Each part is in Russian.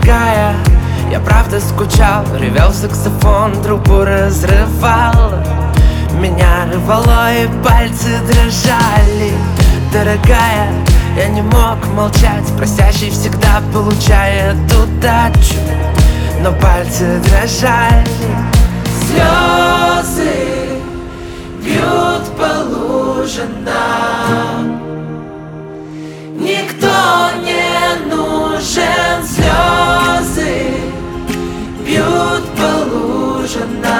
дорогая, я правда скучал, ревел саксофон, трубу разрывал. Меня рвало и пальцы дрожали. Дорогая, я не мог молчать, просящий всегда получает удачу, но пальцы дрожали. Слезы бьют по лужинам, никто не нужен. Слезы бьют по лужинам,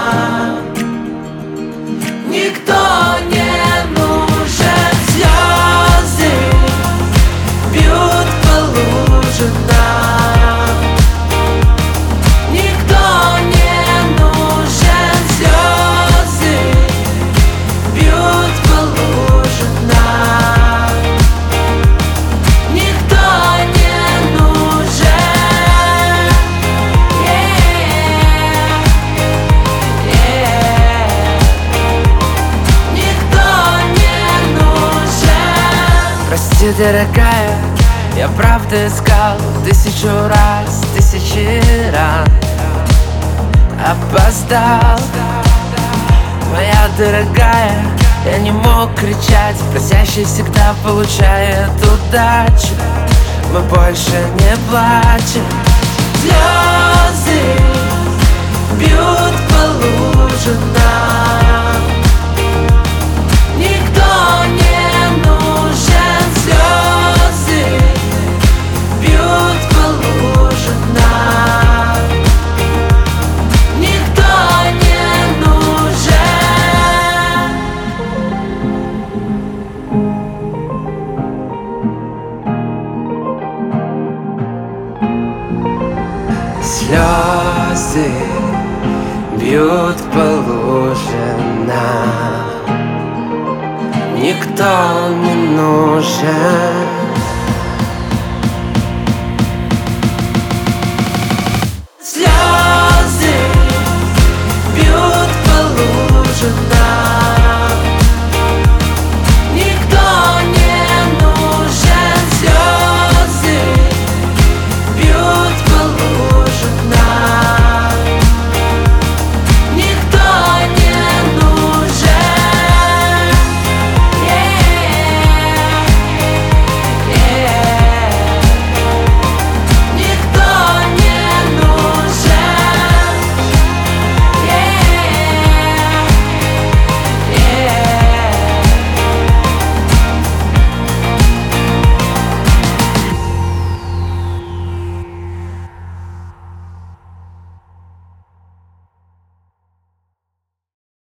никто не нужен. Слезы бьют по лужинам, никто не нужен. Слезы бьют по лужинам, никто не нужен. Никто не нужен. Прости, дорогая, я правда искал 1000 раз, 1000 раз, опоздал. Моя дорогая, я не мог кричать, просящий всегда получает удачу. Мы больше не плачем. Слезы бьют по лужинам, никто не нужен. Слезы бьют по лужинам, никто не нужен. Слезы бьют по лужинам, никто не нужен.